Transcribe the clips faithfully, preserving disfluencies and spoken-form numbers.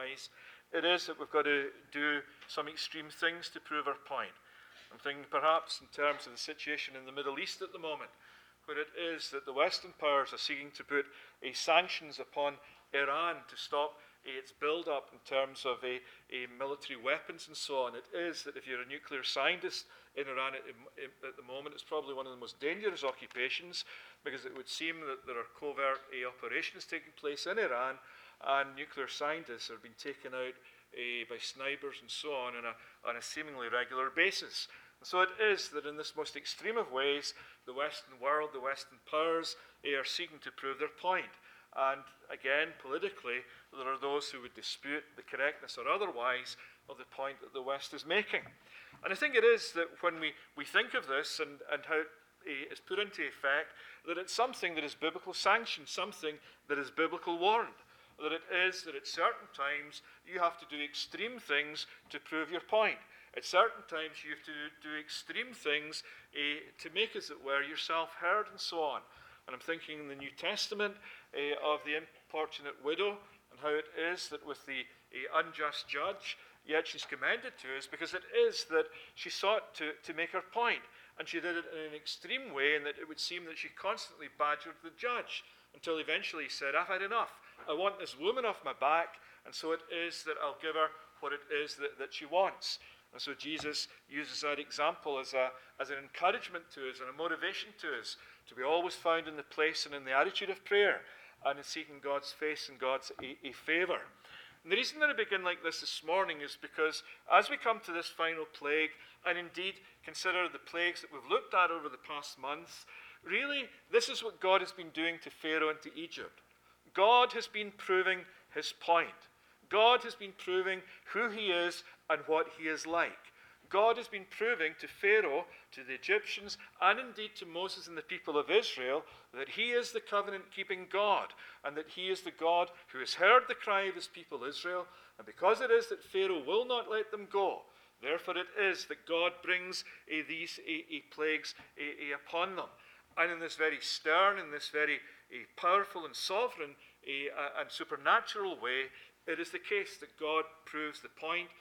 otherwise, it is that we've got to do some extreme things to prove our point. I'm thinking perhaps in terms of the situation in the Middle East at the moment, where it is that the Western powers are seeking to put a sanctions upon Iran to stop its build-up in terms of a, a military weapons and so on. It is that if you're a nuclear scientist in Iran at, at the moment, it's probably one of the most dangerous occupations, because it would seem that there are covert uh, operations taking place in Iran, and nuclear scientists are being taken out uh, by snipers and so on on a, on a seemingly regular basis. And so it is that in this most extreme of ways, the Western world, the Western powers, uh, are seeking to prove their point. And again, politically, there are those who would dispute the correctness or otherwise of the point that the West is making. And I think it is that when we, we think of this and, and how it is put into effect, that it's something that is biblical sanctioned, something that is biblical warned. That it is that at certain times you have to do extreme things to prove your point. At certain times you have to do extreme things uh, to make, as it were, yourself heard and so on. And I'm thinking in the New Testament uh, of the importunate widow and how it is that with the uh, unjust judge, yet she's commended to us because it is that she sought to, to make her point. And she did it in an extreme way, in that it would seem that she constantly badgered the judge until eventually he said, I've had enough. I want this woman off my back, and so it is that I'll give her what it is that, that she wants. And so Jesus uses that example as, a, as an encouragement to us and a motivation to us to be always found in the place and in the attitude of prayer and in seeking God's face and God's a, a favour. And the reason that I begin like this this morning is because as we come to this final plague, and indeed consider the plagues that we've looked at over the past months, really this is what God has been doing to Pharaoh and to Egypt. God has been proving his point. God has been proving who he is and what he is like. God has been proving to Pharaoh, to the Egyptians, and indeed to Moses and the people of Israel, that he is the covenant-keeping God, and that he is the God who has heard the cry of his people Israel, and because it is that Pharaoh will not let them go, therefore it is that God brings uh, these uh, uh, plagues uh, uh, upon them. And in this very stern, in this very uh, powerful and sovereign uh, and supernatural way, it is the case that God proves the point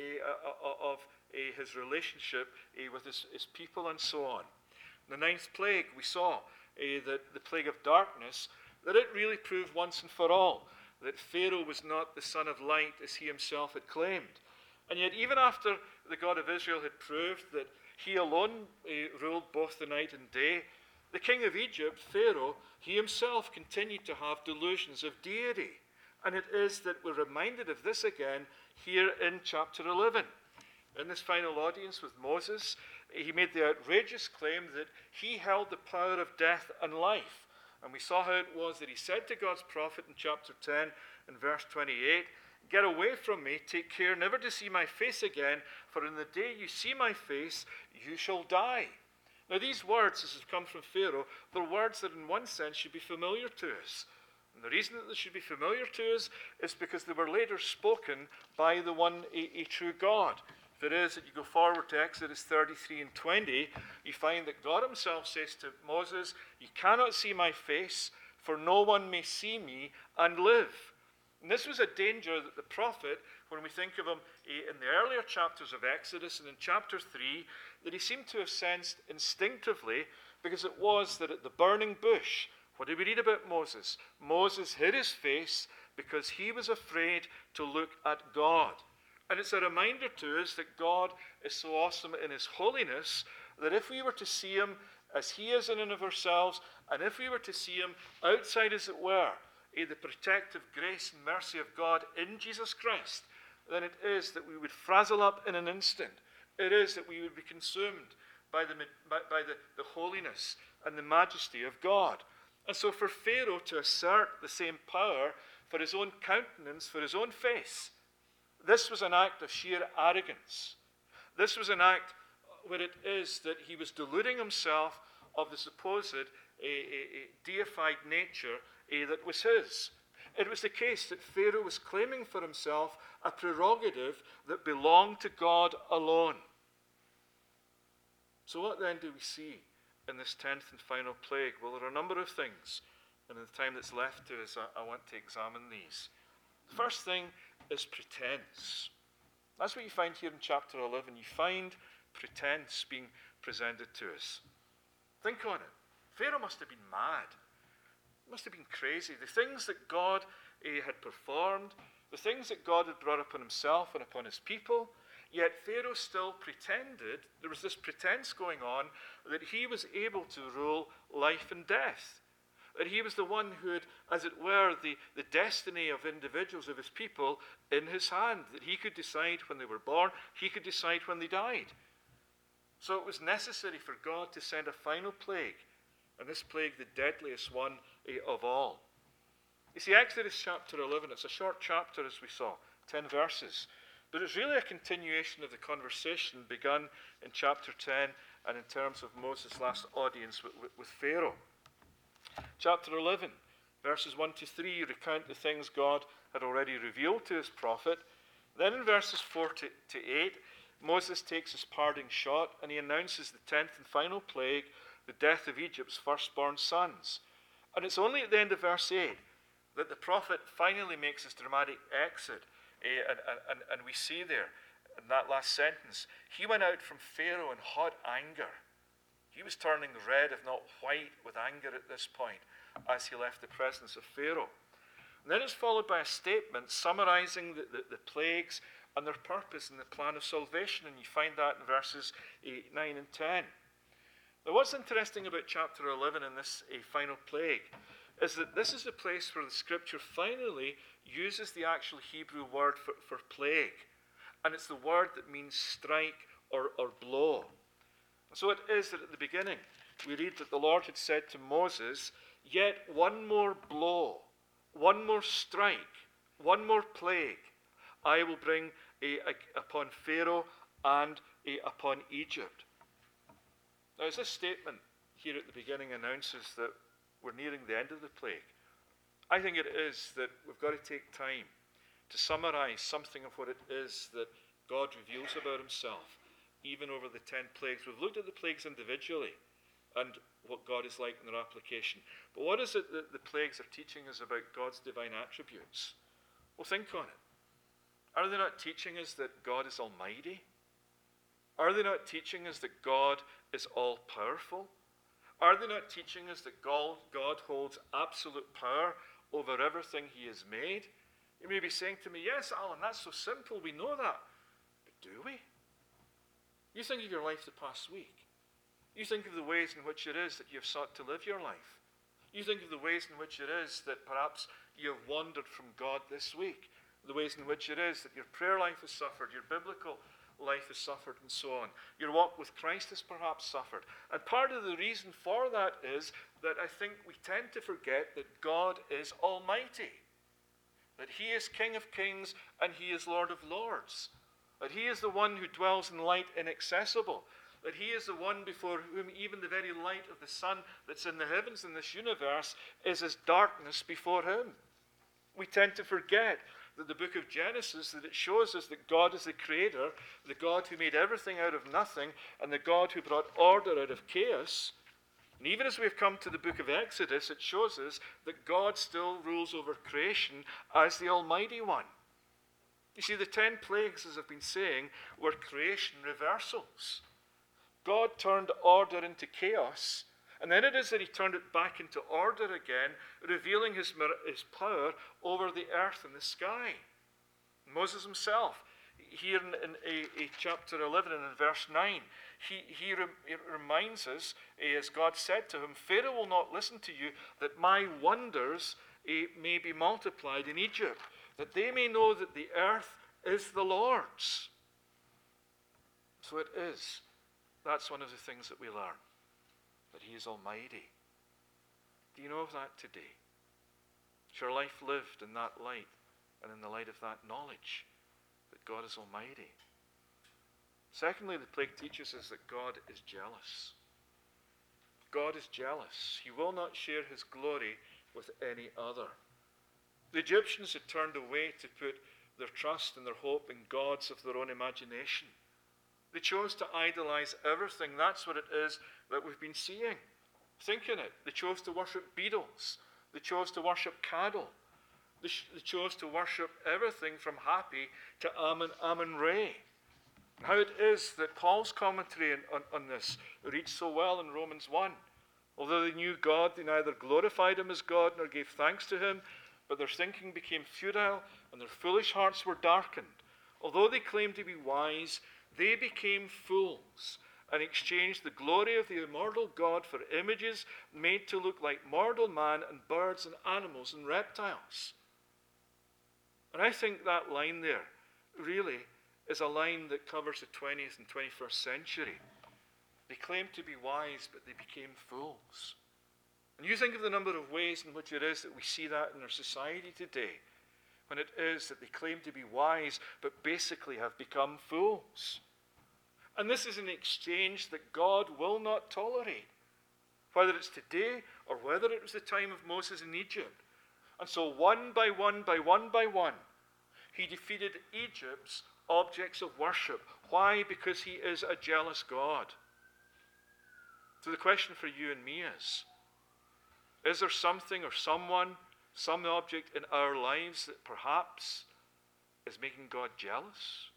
uh, of uh, his relationship uh, with his, his people and so on. The ninth plague, we saw uh, that the plague of darkness, that it really proved once and for all that Pharaoh was not the son of light as he himself had claimed. And yet even after the God of Israel had proved that he alone uh, ruled both the night and day, the king of Egypt, Pharaoh, he himself continued to have delusions of deity. And it is that we're reminded of this again here in chapter eleven. In this final audience with Moses, he made the outrageous claim that he held the power of death and life. And we saw how it was that he said to God's prophet in chapter ten and verse twenty-eight, "Get away from me, take care never to see my face again, for in the day you see my face, you shall die." Now these words, as have come from Pharaoh, they're words that in one sense should be familiar to us. And the reason that they should be familiar to us is because they were later spoken by the one, a, a true God. If it is that you go forward to Exodus thirty-three and twenty, you find that God himself says to Moses, "You cannot see my face, for no one may see me and live." And this was a danger that the prophet, when we think of him in the earlier chapters of Exodus and in chapter three, that he seemed to have sensed instinctively, because it was that at the burning bush, what did we read about Moses? Moses hid his face because he was afraid to look at God. And it's a reminder to us that God is so awesome in his holiness that if we were to see him as he is in and of ourselves, and if we were to see him outside, as it were, eh, the protective grace and mercy of God in Jesus Christ, then it is that we would frazzle up in an instant. It is that we would be consumed by the, by, by the, the holiness and the majesty of God. And so for Pharaoh to assert the same power for his own countenance, for his own face, this was an act of sheer arrogance. This was an act where it is that he was deluding himself of the supposed a, a, a deified nature a, that was his. It was the case that Pharaoh was claiming for himself a prerogative that belonged to God alone. So what then do we see in this tenth and final plague? Well, there are a number of things, and in the time that's left to us, I, I want to examine these. The first thing is pretense. That's what you find here in chapter eleven. You find pretense being presented to us. Think on it. Pharaoh must have been mad. He must have been crazy. The things that God eh, had performed, the things that God had brought upon himself and upon his people, yet Pharaoh still pretended, there was this pretense going on, that he was able to rule life and death. That he was the one who had, as it were, the, the destiny of individuals, of his people, in his hand. That he could decide when they were born, he could decide when they died. So it was necessary for God to send a final plague, and this plague the deadliest one eh, of all. You see, Exodus chapter eleven, it's a short chapter as we saw, ten verses. But it's really a continuation of the conversation begun in chapter ten and in terms of Moses' last audience with, with, with Pharaoh. Chapter eleven, verses one to three recount the things God had already revealed to his prophet. Then in verses four to, to eight, Moses takes his parting shot and he announces the tenth and final plague, the death of Egypt's firstborn sons. And it's only at the end of verse eight that the prophet finally makes his dramatic exit. Eh, and, and, and we see there in that last sentence, he went out from Pharaoh in hot anger. He was turning red, if not white, with anger at this point as he left the presence of Pharaoh. And then it's followed by a statement summarizing the, the, the plagues and their purpose and the plan of salvation. And you find that in verses eight, nine, and ten. Now, what's interesting about chapter eleven in this a final plague is that this is the place where the scripture finally uses the actual Hebrew word for, for plague. And it's the word that means strike or, or blow. So it is that at the beginning, we read that the Lord had said to Moses, yet one more blow, one more strike, one more plague, I will bring a, a, upon Pharaoh and a, upon Egypt. Now, as this statement here at the beginning announces that we're nearing the end of the plague, I think it is that we've got to take time to summarize something of what it is that God reveals about himself, even over the ten plagues. We've looked at the plagues individually and what God is like in their application. But what is it that the plagues are teaching us about God's divine attributes? Well, think on it. Are they not teaching us that God is almighty? Are they not teaching us that God is all-powerful? Are they not teaching us that God, God holds absolute power over everything he has made? You may be saying to me, yes, Alan, that's so simple, we know that. But do we? You think of your life the past week. You think of the ways in which it is that you have sought to live your life. You think of the ways in which it is that perhaps you have wandered from God this week. The ways in which it is that your prayer life has suffered, your biblical life has suffered, and so on. Your walk with Christ has perhaps suffered. And part of the reason for that is that I think we tend to forget that God is almighty. That he is King of kings and he is Lord of lords. That he is the one who dwells in light inaccessible. That he is the one before whom even the very light of the sun that's in the heavens in this universe is as darkness before him. We tend to forget that the book of Genesis, that it shows us that God is the creator, the God who made everything out of nothing, and the God who brought order out of chaos. And even as we've come to the book of Exodus, it shows us that God still rules over creation as the Almighty One. You see, the ten plagues, as I've been saying, were creation reversals. God turned order into chaos, and then it is that he turned it back into order again, revealing his, his power over the earth and the sky. Moses himself, here in, in a, a chapter eleven and in verse nine, he, he, rem, he reminds us, as God said to him, Pharaoh will not listen to you, that my wonders eh, may be multiplied in Egypt, that they may know that the earth is the Lord's. So it is. That's one of the things that we learn, that he is almighty. Do you know of that today? Is your life lived in that light and in the light of that knowledge that God is almighty? Secondly, the plague teaches us that God is jealous. God is jealous. He will not share his glory with any other. The Egyptians had turned away to put their trust and their hope in gods of their own imagination. They chose to idolize everything. That's what it is that we've been seeing. Think in it. They chose to worship beetles. They chose to worship cattle. They, sh- they chose to worship everything from Happy to Amun Amun Re. How it is that Paul's commentary on, on, on this reads so well in Romans one. Although they knew God, they neither glorified him as God nor gave thanks to him, but their thinking became futile and their foolish hearts were darkened. Although they claimed to be wise, they became fools and exchanged the glory of the immortal God for images made to look like mortal man and birds and animals and reptiles. And I think that line there really is a line that covers the twentieth and twenty-first century. They claimed to be wise, but they became fools. And you think of the number of ways in which it is that we see that in our society today, when it is that they claim to be wise, but basically have become fools. And this is an exchange that God will not tolerate, whether it's today or whether it was the time of Moses in Egypt. And so one by one by one by one, he defeated Egypt's objects of worship. Why? Because he is a jealous God. So the question for you and me is, is there something or someone, some object in our lives that perhaps is making God jealous?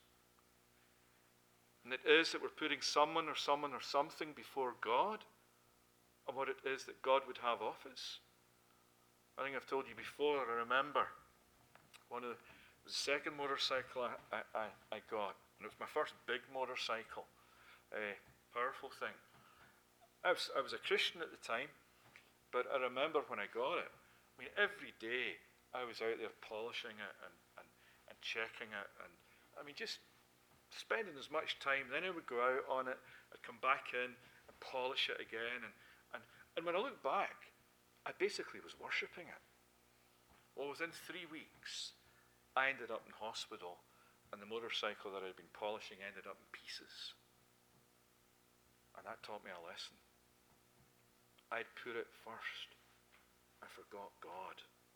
And it is that we're putting someone or someone or something before God and what it is that God would have of us. I think I've told you before, I remember one of the, it was the second motorcycle I, I, I got, and it was my first big motorcycle. A powerful thing. I was, I was a Christian at the time, but I remember when I got it, I mean, every day I was out there polishing it and, and, and checking it, and I mean, just spending as much time. Then I would go out on it, I'd come back in and polish it again, and, and, and when I look back, I basically was worshipping it. Well, within three weeks, I ended up in hospital, and the motorcycle that I'd been polishing ended up in pieces. And that taught me a lesson. I'd put it first. I forgot God.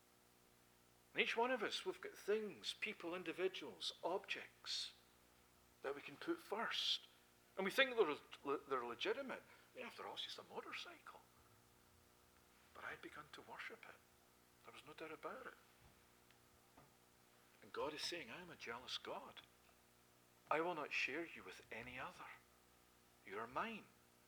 And each one of us, we've got things, people, individuals, objects that we can put first. And we think they're, they're legitimate. I mean, after all, it's just a motorcycle. But I'd begun to worship it. There was no doubt about it. And God is saying, I am a jealous God. I will not share you with any other. You are mine.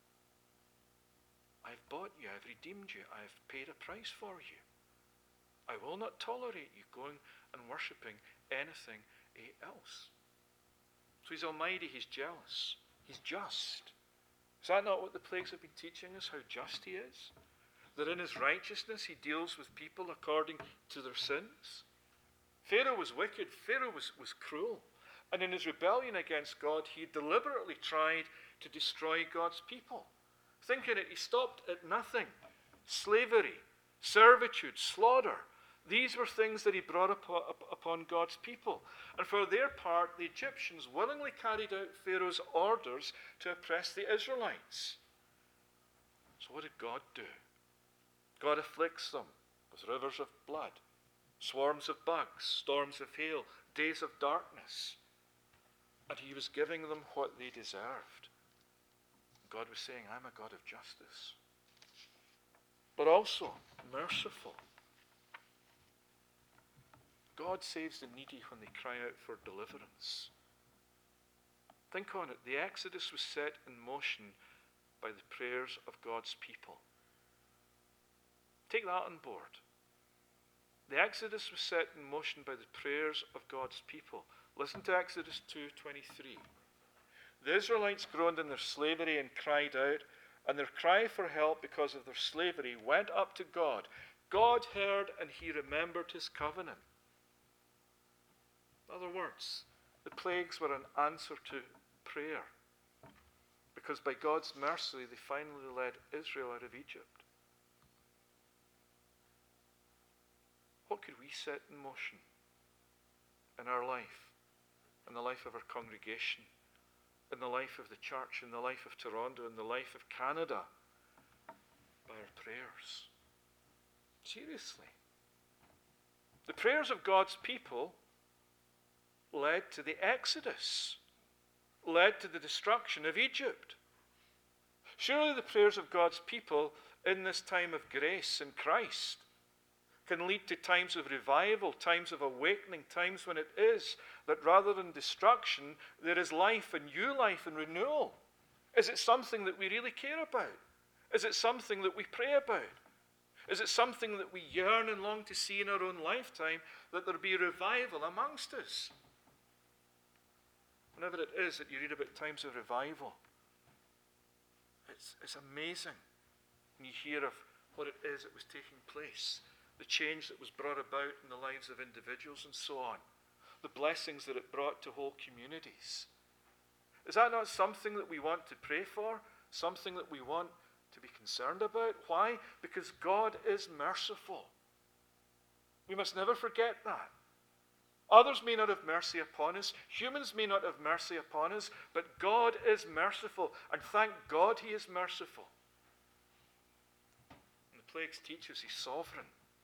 I've bought you, I've redeemed you, I've paid a price for you. I will not tolerate you going and worshipping anything else. So he's almighty, he's jealous, he's just. Is that not what the plagues have been teaching us, how just he is? That in his righteousness he deals with people according to their sins? Pharaoh was wicked, Pharaoh was, was cruel. And in his rebellion against God, he deliberately tried to destroy God's people. Thinking it, he stopped at nothing. Slavery, servitude, slaughter. These were things that he brought upon God's people. And for their part, the Egyptians willingly carried out Pharaoh's orders to oppress the Israelites. So what did God do? God afflicts them with rivers of blood, swarms of bugs, storms of hail, days of darkness. And he was giving them what they deserved. God was saying, I'm a God of justice, but also merciful. God saves the needy when they cry out for deliverance. Think on it. The Exodus was set in motion by the prayers of God's people. Take that on board. The Exodus was set in motion by the prayers of God's people. Listen to Exodus two twenty-three. The Israelites groaned in their slavery and cried out, and their cry for help because of their slavery went up to God. God heard and he remembered his covenant. In other words, the plagues were an answer to prayer, because by God's mercy they finally led Israel out of Egypt. What could we set in motion in our life, in the life of our congregation, in the life of the church, in the life of Toronto, in the life of Canada, by our prayers? Seriously. The prayers of God's people led to the Exodus, led to the destruction of Egypt. Surely the prayers of God's people in this time of grace in Christ can lead to times of revival, times of awakening, times when it is that rather than destruction, there is life and new life and renewal. Is it something that we really care about? Is it something that we pray about? Is it something that we yearn and long to see in our own lifetime, that there be revival amongst us? Whenever it is that you read about times of revival, it's, it's amazing when you hear of what it is that was taking place, the change that was brought about in the lives of individuals and so on, the blessings that it brought to whole communities. Is that not something that we want to pray for? Something that we want to be concerned about? Why? Because God is merciful. We must never forget that. Others may not have mercy upon us. Humans may not have mercy upon us. But God is merciful. And thank God He is merciful. And the plagues teach us He's sovereign.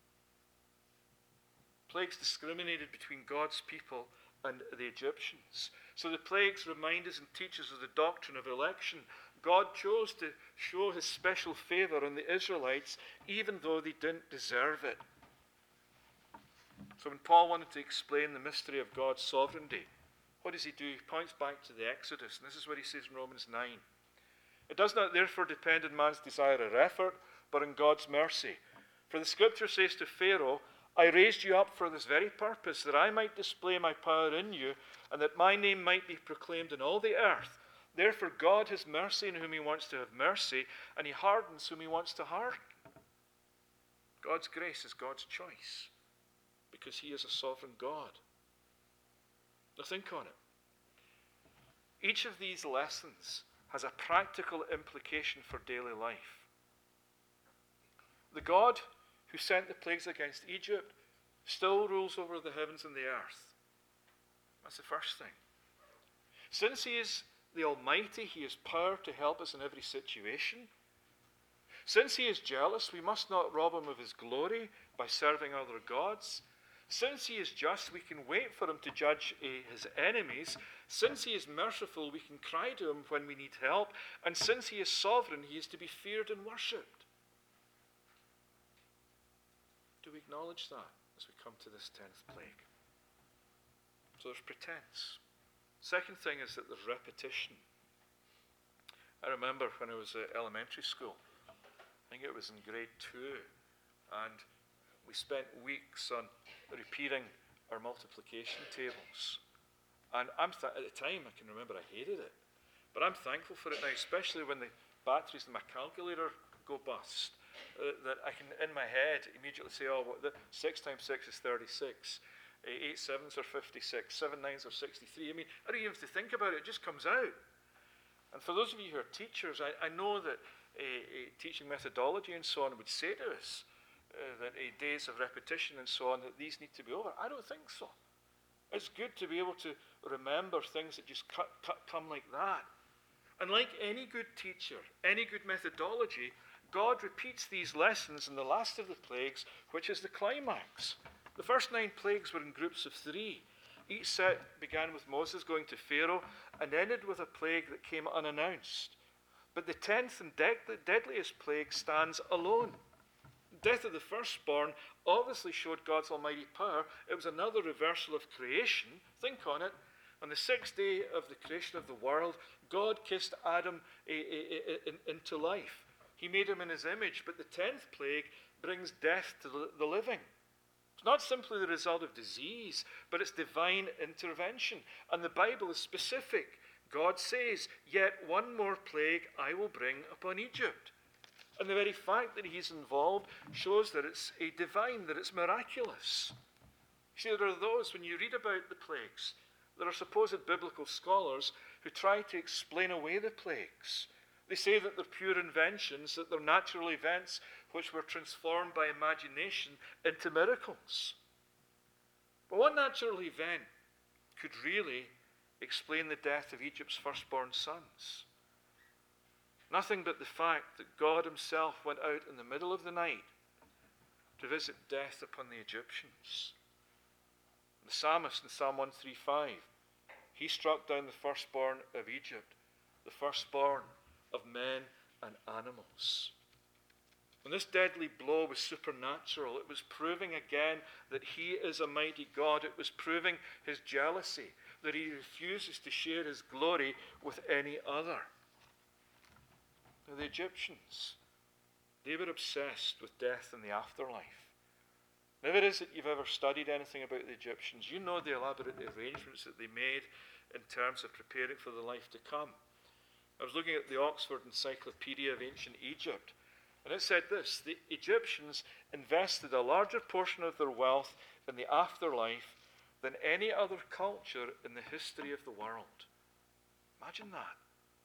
Plagues discriminated between God's people and the Egyptians. So the plagues remind us and teach us of the doctrine of election. God chose to show His special favor on the Israelites, even though they didn't deserve it. So when Paul wanted to explain the mystery of God's sovereignty, what does he do? He points back to the Exodus, and this is what he says in Romans nine. It does not therefore depend on man's desire or effort, but on God's mercy. For the Scripture says to Pharaoh, I raised you up for this very purpose, that I might display my power in you, and that my name might be proclaimed in all the earth. Therefore God has mercy in whom He wants to have mercy, and He hardens whom He wants to harden. God's grace is God's choice, because He is a sovereign God. Now think on it. Each of these lessons has a practical implication for daily life. The God who sent the plagues against Egypt still rules over the heavens and the earth. That's the first thing. Since He is the Almighty, He has power to help us in every situation. Since He is jealous, we must not rob Him of His glory by serving other gods. Since He is just, we can wait for Him to judge uh, His enemies. Since He is merciful, we can cry to Him when we need help. And since He is sovereign, He is to be feared and worshipped. Do we acknowledge that as we come to this tenth plague? So there's pretense. Second thing is that there's repetition. I remember when I was at elementary school, I think it was in grade two, and we spent weeks on repeating our multiplication tables. And I'm th- at the time, I can remember I hated it. But I'm thankful for it now, especially when the batteries in my calculator go bust. Uh, that I can, in my head, immediately say, oh, what, the, six times six is thirty-six. Uh, eight sevens are fifty-six. Seven nines are sixty-three. I mean, I don't even have to think about it. It just comes out. And for those of you who are teachers, I, I know that uh, uh, teaching methodology and so on would say to us uh, that uh, days of repetition and so on, that these need to be over. I don't think so. It's good to be able to remember things that just cut, cut, come like that. And like any good teacher, any good methodology, God repeats these lessons in the last of the plagues, which is the climax. The first nine plagues were in groups of three. Each set began with Moses going to Pharaoh and ended with a plague that came unannounced. But the tenth and de- deadliest plague stands alone. The death of the firstborn obviously showed God's almighty power. It was another reversal of creation. Think on it. On the sixth day of the creation of the world, God kissed Adam a, a, a, a, into life. He made him in His image, but the tenth plague brings death to the living. It's not simply the result of disease, but it's divine intervention. And the Bible is specific. God says, yet one more plague I will bring upon Egypt. And the very fact that He's involved shows that it's a divine, that it's miraculous. See, there are those, when you read about the plagues, there are supposed biblical scholars who try to explain away the plagues. They say that they're pure inventions, that they're natural events which were transformed by imagination into miracles. But what natural event could really explain the death of Egypt's firstborn sons? Nothing but the fact that God Himself went out in the middle of the night to visit death upon the Egyptians. The psalmist in Psalm one thirty-five, he struck down the firstborn of Egypt, the firstborn of men and animals. And this deadly blow was supernatural. It was proving again that he is a mighty God. It was proving his jealousy, that he refuses to share his glory with any other. Now, the Egyptians, they were obsessed with death and the afterlife. Now, if it is that you've ever studied anything about the Egyptians, you know the elaborate arrangements that they made in terms of preparing for the life to come. I was looking at the Oxford Encyclopedia of Ancient Egypt, and it said this: the Egyptians invested a larger portion of their wealth in the afterlife than any other culture in the history of the world. Imagine that.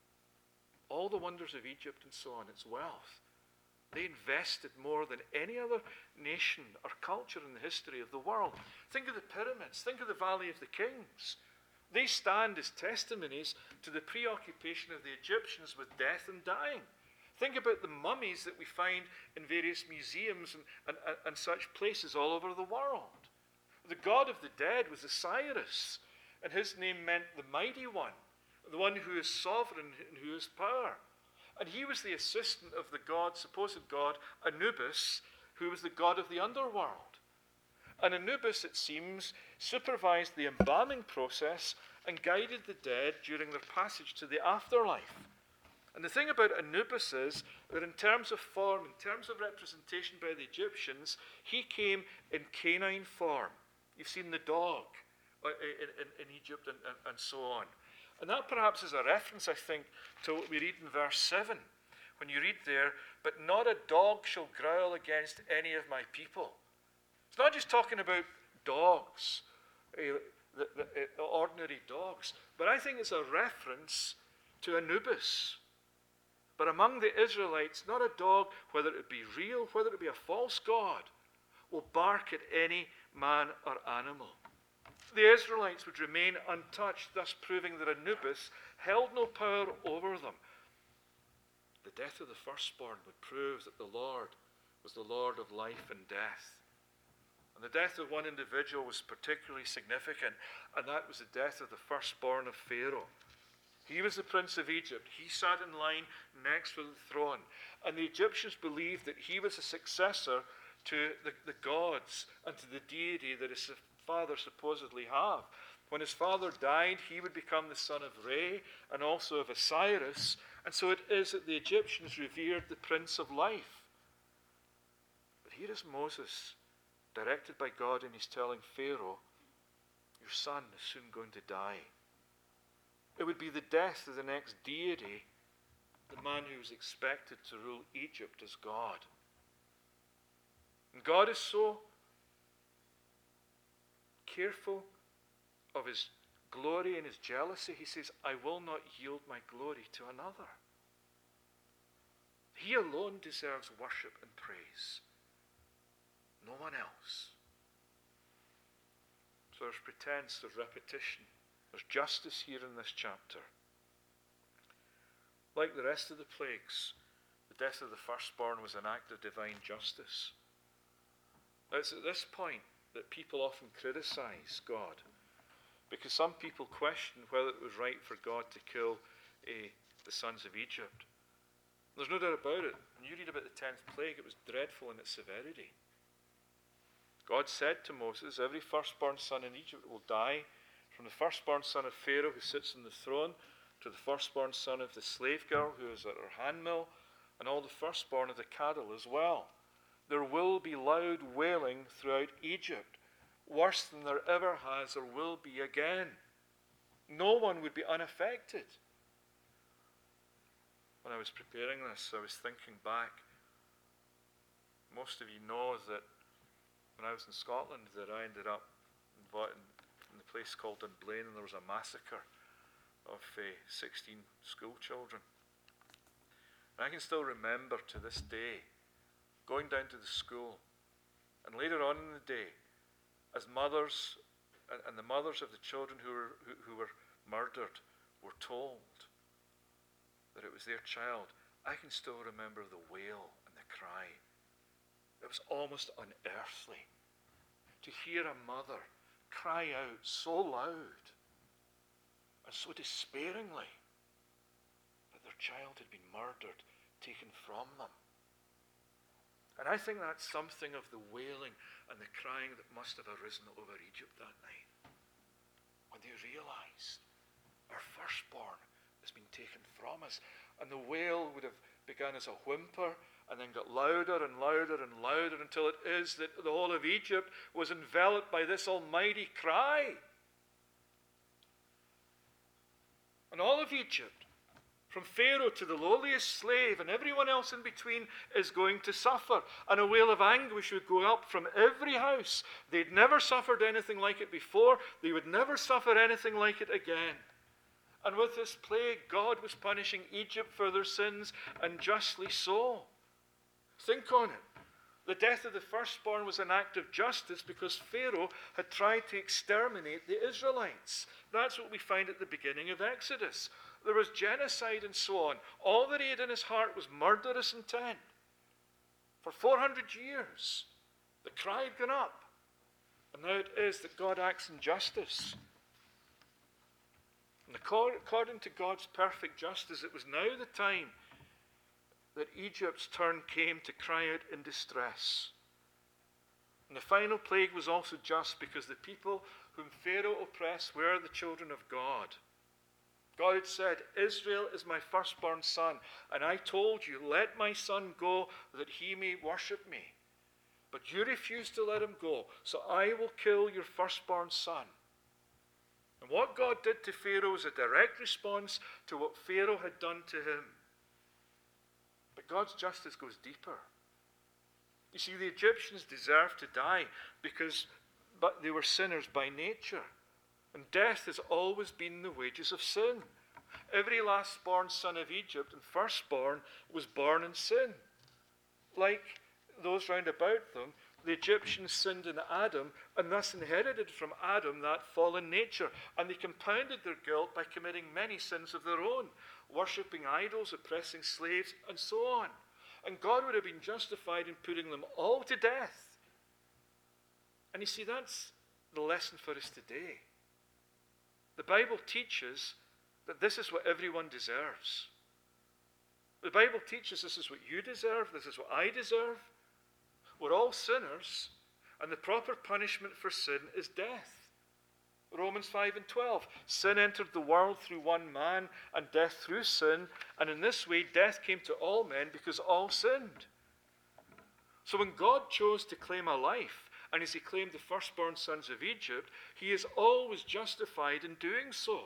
All the wonders of Egypt and so on, its wealth. They invested more than any other nation or culture in the history of the world. Think of the pyramids. Think of the Valley of the Kings. They stand as testimonies to the preoccupation of the Egyptians with death and dying. Think about the mummies that we find in various museums and, and, and such places all over the world. The god of the dead was Osiris, and his name meant the mighty one, the one who is sovereign and who has power. And he was the assistant of the god, supposed god, Anubis, who was the god of the underworld. And Anubis, it seems, supervised the embalming process and guided the dead during their passage to the afterlife. And the thing about Anubis is that in terms of form, in terms of representation by the Egyptians, he came in canine form. You've seen the dog in, in, in Egypt and, and, and so on. And that perhaps is a reference, I think, to what we read in verse seven. When you read there, "But not a dog shall growl against any of my people." It's not just talking about dogs, uh, the, the, the ordinary dogs, but I think it's a reference to Anubis. But among the Israelites, not a dog, whether it be real, whether it be a false god, will bark at any man or animal. The Israelites would remain untouched, thus proving that Anubis held no power over them. The death of the firstborn would prove that the Lord was the Lord of life and death. And the death of one individual was particularly significant, and that was the death of the firstborn of Pharaoh. He was the prince of Egypt. He sat in line next to the throne. And the Egyptians believed that he was a successor to the, the gods and to the deity that his father supposedly had. When his father died, he would become the son of Re and also of Osiris. And so it is that the Egyptians revered the Prince of Life. But here is Moses, directed by God, and he's telling Pharaoh, your son is soon going to die. It would be the death of the next deity, the man who was expected to rule Egypt as God. And God is so careful of his glory and his jealousy, he says, I will not yield my glory to another. He alone deserves worship and praise. No one else. So there's pretense, there's repetition. There's justice here in this chapter. Like the rest of the plagues, the death of the firstborn was an act of divine justice. Now it's at this point that people often criticize God, because some people question whether it was right for God to kill uh, the sons of Egypt. There's no doubt about it. When you read about the tenth plague, it was dreadful in its severity. God said to Moses, every firstborn son in Egypt will die, from the firstborn son of Pharaoh who sits on the throne, to the firstborn son of the slave girl who is at her handmill, and all the firstborn of the cattle as well. There will be loud wailing throughout Egypt, worse than there ever has or will be again. No one would be unaffected. When I was preparing this, I was thinking back. Most of you know that when I was in Scotland, that I ended up invited in a place called Dunblane, and there was a massacre of uh, sixteen school children. And I can still remember to this day going down to the school, and later on in the day, as mothers and, and the mothers of the children who were who, who were murdered were told that it was their child, I can still remember the wail and the cry. It was almost unearthly to hear a mother cry out so loud and so despairingly that their child had been murdered, taken from them. And I think that's something of the wailing and the crying that must have arisen over Egypt that night. When they realized our firstborn has been taken from us. And the wail would have begun as a whimper and then got louder and louder and louder until it is that the whole of Egypt was enveloped by this almighty cry. And all of Egypt, from Pharaoh to the lowliest slave and everyone else in between, is going to suffer. And a wail of anguish would go up from every house. They'd never suffered anything like it before. They would never suffer anything like it again. And with this plague, God was punishing Egypt for their sins, and justly so. Think on it. The death of the firstborn was an act of justice because Pharaoh had tried to exterminate the Israelites. That's what we find at the beginning of Exodus. There was genocide and so on. All that he had in his heart was murderous intent. For four hundred years, the cry had gone up. And now it is that God acts in justice. And according to God's perfect justice, it was now the time that Egypt's turn came to cry out in distress. And the final plague was also just because the people whom Pharaoh oppressed were the children of God. God had said, Israel is my firstborn son, and I told you, let my son go that he may worship me. But you refused to let him go, so I will kill your firstborn son. And what God did to Pharaoh was a direct response to what Pharaoh had done to him. But God's justice goes deeper. You see, the Egyptians deserved to die because but they were sinners by nature. And death has always been the wages of sin. Every last-born son of Egypt and firstborn was born in sin. Like those round about them, the Egyptians sinned in Adam and thus inherited from Adam that fallen nature. And they compounded their guilt by committing many sins of their own, worshipping idols, oppressing slaves, and so on. And God would have been justified in putting them all to death. And you see, that's the lesson for us today. The Bible teaches that this is what everyone deserves. The Bible teaches this is what you deserve, this is what I deserve. We're all sinners, and the proper punishment for sin is death. Romans five and twelve. Sin entered the world through one man, and death through sin, and in this way death came to all men because all sinned. So when God chose to claim a life, and as he claimed the firstborn sons of Egypt, he is always justified in doing so.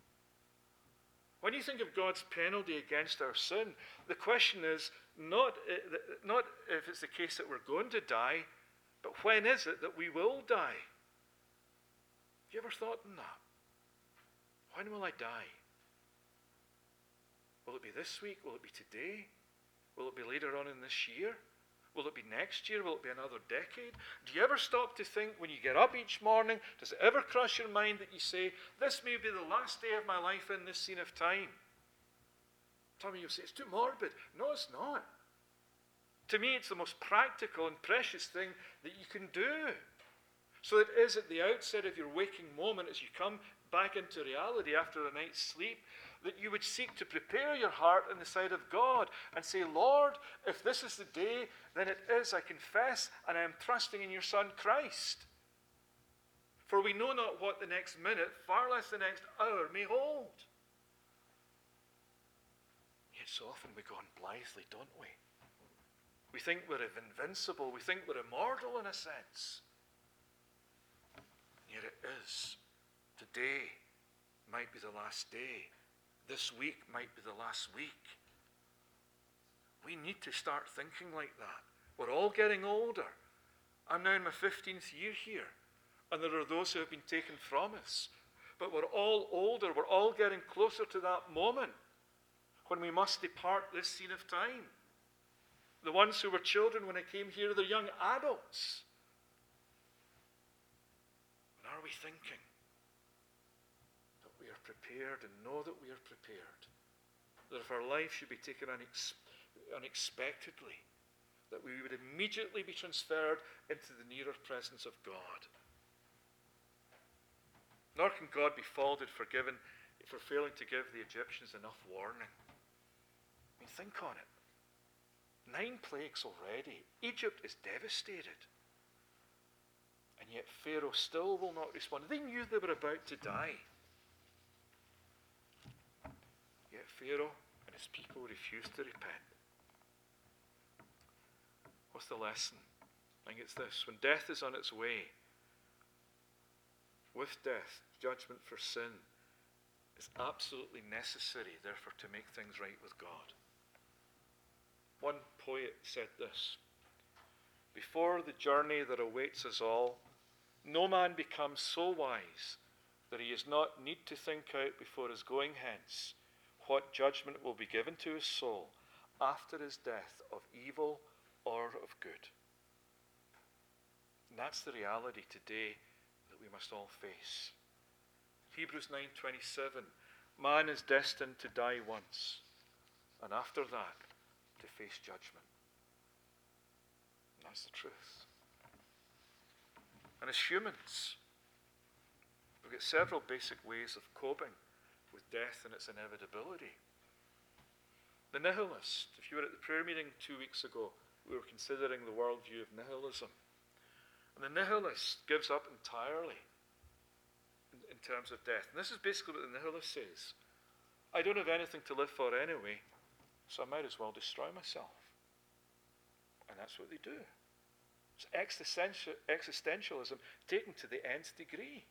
When you think of God's penalty against our sin, the question is not, not if it's the case that we're going to die, but when is it that we will die? Have you ever thought on that? When will I die? Will it be this week? Will it be today? Will it be later on in this year? Will it be next year? Will it be another decade? Do you ever stop to think when you get up each morning, does it ever cross your mind that you say, this may be the last day of my life in this scene of time? Some of you say, it's too morbid. No, it's not. To me, it's the most practical and precious thing that you can do. So it is at the outset of your waking moment as you come back into reality after a night's sleep, that you would seek to prepare your heart in the sight of God and say, Lord, if this is the day, then it is, I confess, and I am trusting in your Son Christ. For we know not what the next minute, far less the next hour, may hold. Yet so often we go on blithely, don't we? We think we're invincible. We think we're immortal in a sense. Yet it is. Today might be the last day. This week might be the last week. We need to start thinking like that. We're all getting older. I'm now in my fifteenth year here, and there are those who have been taken from us. But we're all older. We're all getting closer to that moment when we must depart this scene of time. The ones who were children when I came here, they're young adults. And are we thinking that we are prepared and know that we are prepared? That if our life should be taken unex- unexpectedly, that we would immediately be transferred into the nearer presence of God. Nor can God be faulted for giving, for failing to give the Egyptians enough warning. I mean, think on it. Nine plagues already. Egypt is devastated. And yet Pharaoh still will not respond. They knew they were about to die. Yet Pharaoh and his people refused to repent. What's the lesson? I think it's this. When death is on its way, with death, judgment for sin is absolutely necessary, therefore, to make things right with God. One poet said this: before the journey that awaits us all, no man becomes so wise that he is not need to think out before his going hence what judgment will be given to his soul after his death, of evil or of good. And that's the reality today that we must all face. Hebrews nine twenty-seven, man is destined to die once, and after that, to face judgment. And that's the truth. And as humans, we've got several basic ways of coping with death and its inevitability. The nihilist, if you were at the prayer meeting two weeks ago, we were considering the worldview of nihilism. And the nihilist gives up entirely in, in terms of death. And this is basically what the nihilist says. I don't have anything to live for anyway, so I might as well destroy myself. And that's what they do. It's existential, existentialism taken to the nth degree.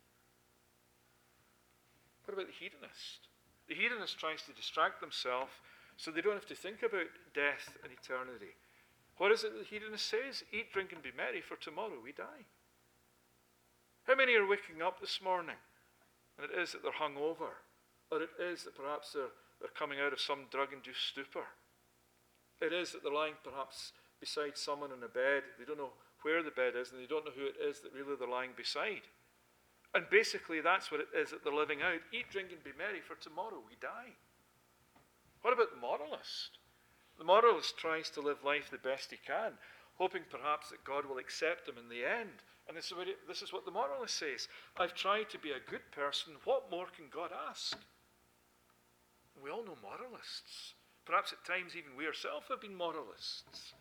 What about the hedonist? The hedonist tries to distract themselves so they don't have to think about death and eternity. What is it that the hedonist says? Eat, drink, and be merry, for tomorrow we die. How many are waking up this morning and it is that they're hungover, or it is that perhaps they're, they're coming out of some drug-induced stupor? It is that they're lying perhaps beside someone in a bed. They don't know where the bed is, and they don't know who it is that really they're lying beside. And basically that's what it is that they're living out. Eat, drink, and be merry, for tomorrow we die. What about the moralist? The moralist tries to live life the best he can, hoping perhaps that God will accept him in the end. And this is what, it, this is what the moralist says. I've tried to be a good person. What more can God ask? We all know moralists. Perhaps at times even we ourselves have been moralists.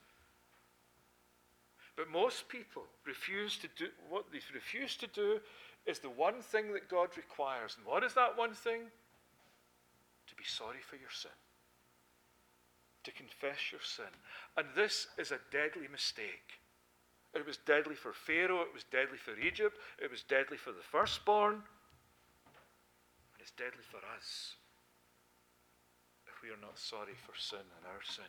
But most people refuse to do, what they refuse to do is the one thing that God requires. And what is that one thing? To be sorry for your sin. To confess your sin. And this is a deadly mistake. It was deadly for Pharaoh, it was deadly for Egypt, it was deadly for the firstborn, and it's deadly for us if we are not sorry for sin and our sin.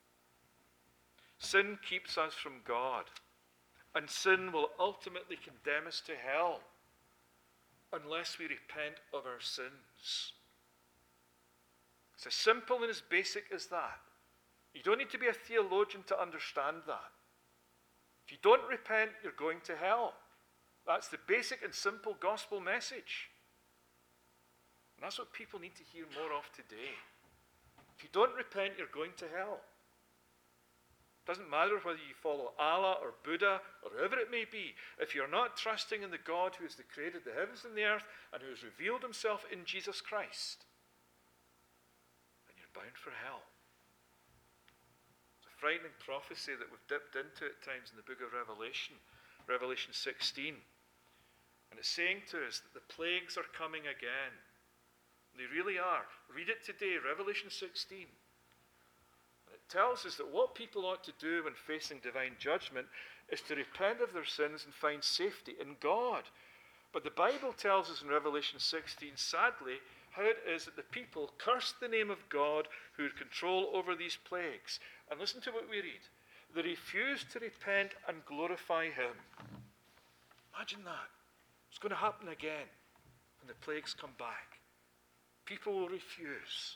Sin keeps us from God, and sin will ultimately condemn us to hell unless we repent of our sins. It's as simple and as basic as that. You don't need to be a theologian to understand that. If you don't repent, you're going to hell. That's the basic and simple gospel message. And that's what people need to hear more of today. If you don't repent, you're going to hell. It doesn't matter whether you follow Allah or Buddha or whoever it may be. If you're not trusting in the God who has created the heavens and the earth and who has revealed himself in Jesus Christ, then you're bound for hell. It's a frightening prophecy that we've dipped into at times in the book of Revelation, Revelation sixteen. And it's saying to us that the plagues are coming again. They really are. Read it today, Revelation sixteen. It tells us that what people ought to do when facing divine judgment is to repent of their sins and find safety in God. But the Bible tells us in Revelation sixteen, sadly, how it is that the people cursed the name of God who had control over these plagues. And listen to what we read. They refused to repent and glorify him. Imagine that. It's going to happen again when the plagues come back. People will refuse.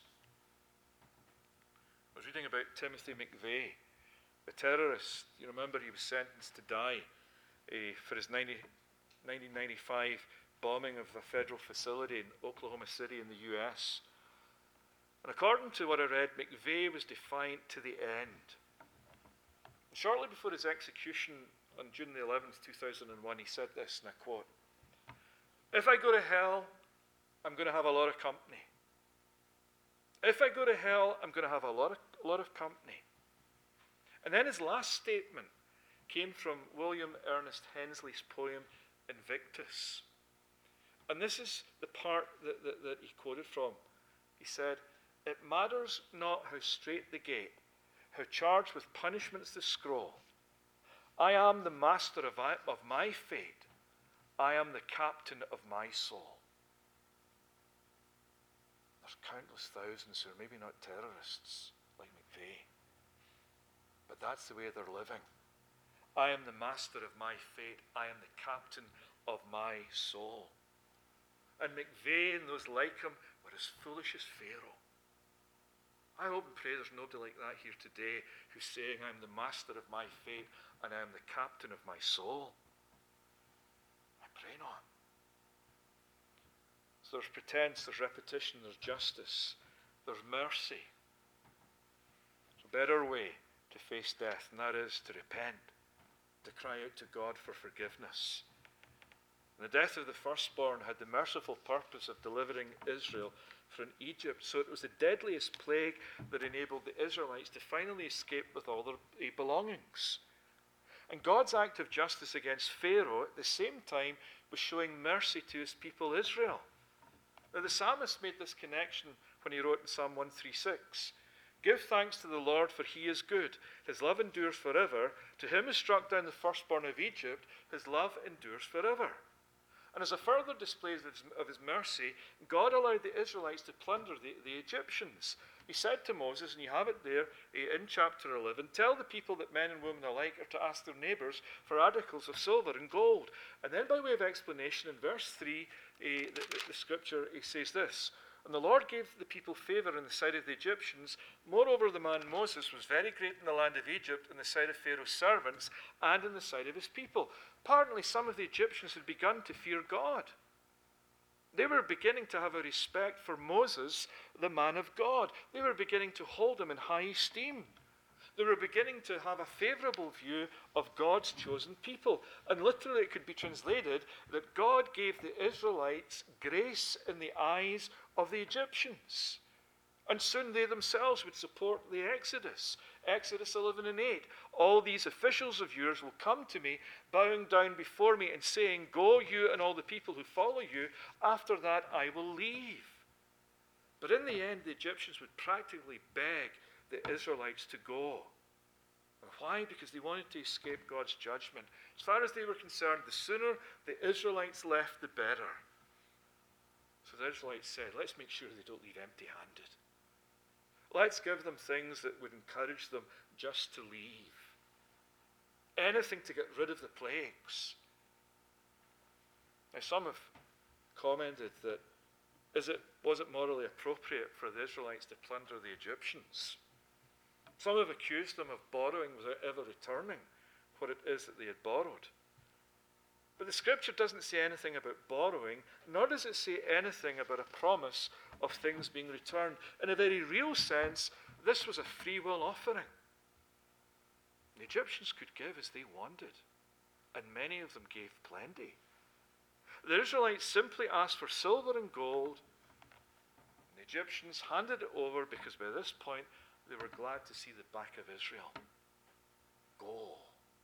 I was reading about Timothy McVeigh, the terrorist. You remember he was sentenced to die uh, for his nineteen ninety-five bombing of a federal facility in Oklahoma City in the U S. And according to what I read, McVeigh was defiant to the end. And shortly before his execution on June the eleventh, two thousand one, he said this, and I quote, "If I go to hell, I'm going to have a lot of company. If I go to hell, I'm going to have a lot of, a lot of company. And then his last statement came from William Ernest Henley's poem Invictus. And this is the part that, that, that he quoted from. He said, "It matters not how strait the gate, how charged with punishments the scroll. I am the master of, I, of my fate. I am the captain of my soul." There's countless thousands who are maybe not terrorists like McVeigh, but that's the way they're living. I am the master of my fate. I am the captain of my soul. And McVeigh and those like him were as foolish as Pharaoh. I hope and pray there's nobody like that here today who's saying, I'm the master of my fate and I am the captain of my soul. I pray not. So there's pretense, there's repetition, there's justice, there's mercy. There's a better way to face death, and that is to repent, to cry out to God for forgiveness. And the death of the firstborn had the merciful purpose of delivering Israel from Egypt. So it was the deadliest plague that enabled the Israelites to finally escape with all their belongings. And God's act of justice against Pharaoh at the same time was showing mercy to his people Israel. Now the psalmist made this connection when he wrote in Psalm one thirty-six. Give thanks to the Lord, for he is good. His love endures forever. To him who struck down the firstborn of Egypt, his love endures forever. And as a further display of his, of his mercy, God allowed the Israelites to plunder the, the Egyptians. He said to Moses, and you have it there in chapter eleven, tell the people that men and women alike are to ask their neighbours for articles of silver and gold. And then by way of explanation, in verse three, eh, the, the, the scripture he says this, and the Lord gave the people favour in the sight of the Egyptians. Moreover, the man Moses was very great in the land of Egypt, in the sight of Pharaoh's servants, and in the sight of his people. Apparently, some of the Egyptians had begun to fear God. They were beginning to have a respect for Moses, the man of God. They were beginning to hold him in high esteem. They were beginning to have a favourable view of God's chosen people. And literally it could be translated that God gave the Israelites grace in the eyes of the Egyptians. And soon they themselves would support the Exodus. Exodus eleven and eight. All these officials of yours will come to me, bowing down before me and saying, go you and all the people who follow you. After that I will leave. But in the end, the Egyptians would practically beg the Israelites to go. And why? Because they wanted to escape God's judgment. As far as they were concerned, the sooner the Israelites left, the better. So the Israelites said, let's make sure they don't leave empty-handed. Let's give them things that would encourage them just to leave. Anything to get rid of the plagues. Now some have commented that is it, was it morally appropriate for the Israelites to plunder the Egyptians? Some have accused them of borrowing without ever returning what it is that they had borrowed. But the scripture doesn't say anything about borrowing, nor does it say anything about a promise of things being returned. In a very real sense, this was a free will offering. The Egyptians could give as they wanted, and many of them gave plenty. The Israelites simply asked for silver and gold, and the Egyptians handed it over because by this point they were glad to see the back of Israel. Go.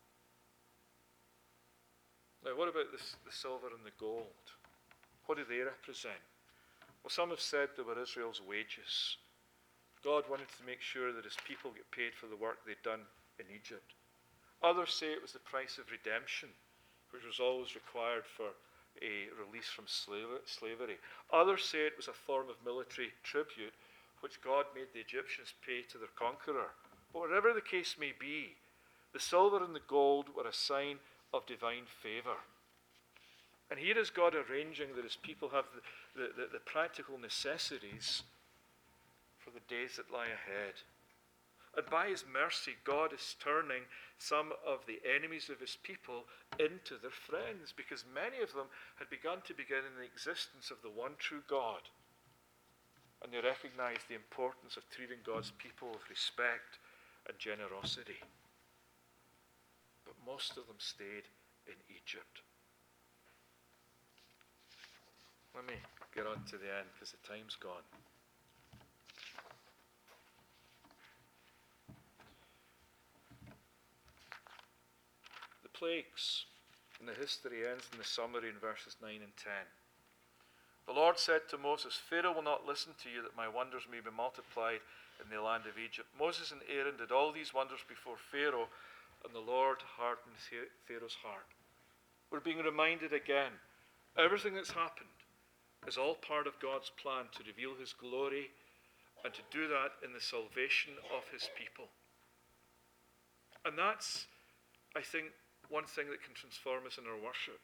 Now, what about this, the silver and the gold? What do they represent? Well, some have said they were Israel's wages. God wanted to make sure that his people get paid for the work they'd done in Egypt. Others say it was the price of redemption, which was always required for a release from slavery. Others say it was a form of military tribute, which God made the Egyptians pay to their conqueror. But whatever the case may be, the silver and the gold were a sign of divine favour. And here is God arranging that his people have the, the, the, the practical necessities for the days that lie ahead. And by his mercy, God is turning some of the enemies of his people into their friends, because many of them had begun to begin in the existence of the one true God. And they recognized the importance of treating God's people with respect and generosity. But most of them stayed in Egypt. Let me get on to the end because the time's gone. plagues, and the history ends in the summary in verses nine and ten. The Lord said to Moses, Pharaoh will not listen to you, that my wonders may be multiplied in the land of Egypt. Moses and Aaron did all these wonders before Pharaoh, and the Lord hardened Pharaoh's heart. We're being reminded again, everything that's happened is all part of God's plan to reveal his glory and to do that in the salvation of his people. And that's, I think, one thing that can transform us in our worship.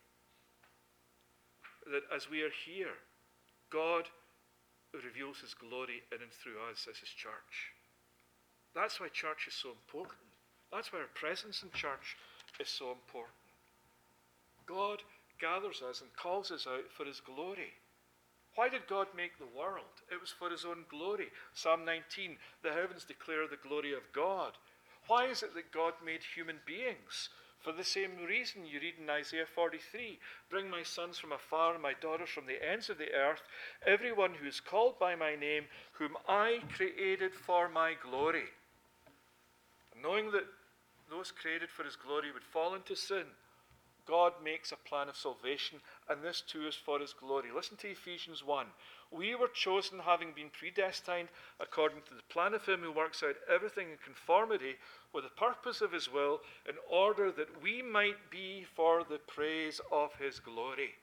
That as we are here, God reveals his glory in and through us as his church. That's why church is so important. That's why our presence in church is so important. God gathers us and calls us out for his glory. Why did God make the world? It was for his own glory. Psalm nineteen, the heavens declare the glory of God. Why is it that God made human beings? For the same reason you read in Isaiah forty-three, bring my sons from afar, my daughters from the ends of the earth, everyone who is called by my name, whom I created for my glory. And knowing that those created for his glory would fall into sin, God makes a plan of salvation, and this too is for his glory. Listen to Ephesians one. We were chosen, having been predestined according to the plan of him who works out everything in conformity with the purpose of his will, in order that we might be for the praise of his glory.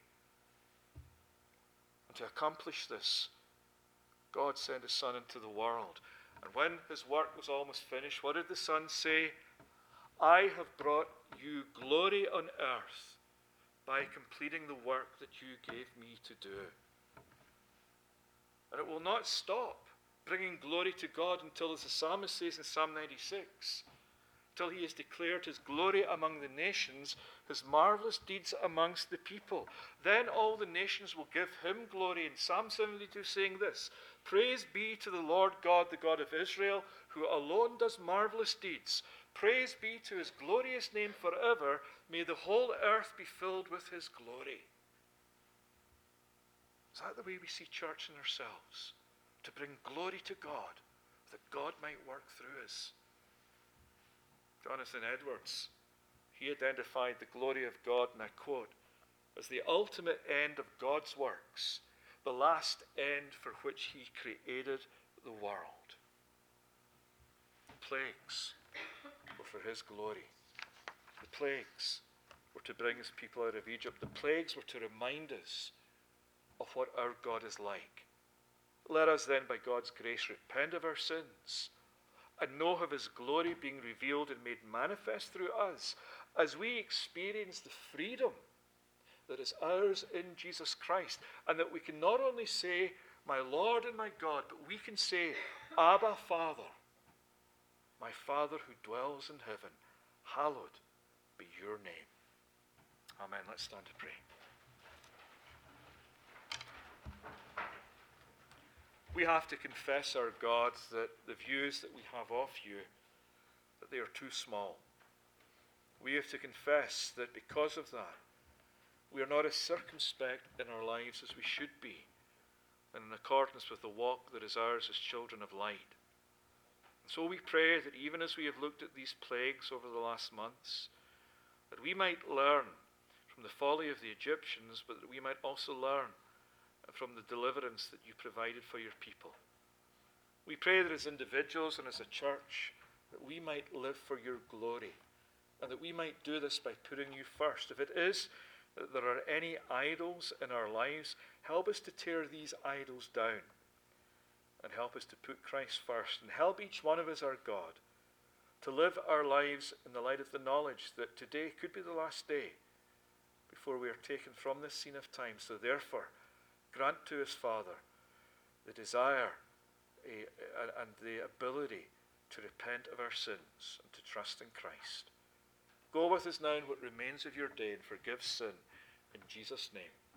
And to accomplish this, God sent his Son into the world. And when his work was almost finished, what did the Son say? I have brought you glory on earth by completing the work that you gave me to do. And it will not stop bringing glory to God until, as the psalmist says in Psalm ninety-six, till he has declared his glory among the nations, his marvelous deeds amongst the people. Then all the nations will give him glory. In Psalm seventy-two saying this, praise be to the Lord God, the God of Israel, who alone does marvelous deeds. Praise be to his glorious name forever. May the whole earth be filled with his glory. Is that the way we see church in ourselves? To bring glory to God, that God might work through us. Jonathan Edwards, he identified the glory of God, and I quote, as the ultimate end of God's works, the last end for which he created the world. The plagues were for his glory. The plagues were to bring his people out of Egypt. The plagues were to remind us of what our God is like. Let us then, by God's grace, repent of our sins and know of his glory being revealed and made manifest through us as we experience the freedom that is ours in Jesus Christ, and that we can not only say, my Lord and my God, but we can say, Abba, Father, my Father who dwells in heaven, hallowed be your name. Amen. Let's stand to pray. We have to confess, our God, that the views that we have of you, that they are too small. We have to confess that because of that, we are not as circumspect in our lives as we should be, and in accordance with the walk that is ours as children of light. And so we pray that even as we have looked at these plagues over the last months, that we might learn from the folly of the Egyptians, but that we might also learn from the deliverance that you provided for your people. We pray that as individuals and as a church, that we might live for your glory, and that we might do this by putting you first. If it is that there are any idols in our lives, help us to tear these idols down, and help us to put Christ first, and help each one of us, our God, to live our lives in the light of the knowledge that today could be the last day before we are taken from this scene of time. So therefore, grant to us, Father, the desire uh, and the ability to repent of our sins and to trust in Christ. Go with us now in what remains of your day and forgive sin. In Jesus' name.